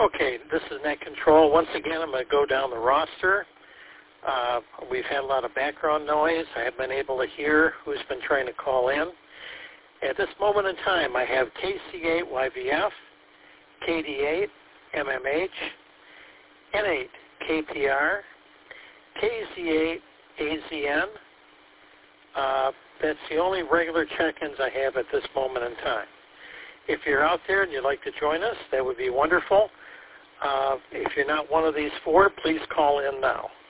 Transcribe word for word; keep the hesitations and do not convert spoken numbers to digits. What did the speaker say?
Okay, this is Net Control. Once again, I'm going to go down the roster. Uh, we've had a lot of background noise. I haven't been able to hear who's been trying to call in. At this moment in time, I have K C eight Y V F, K D eight M M H, N eight K P R, K Z eight A Z N. Uh, that's the only regular check-ins I have at this moment in time. If you're out there and you'd like to join us, that would be wonderful. Uh, if you're not one of these four, please call in now.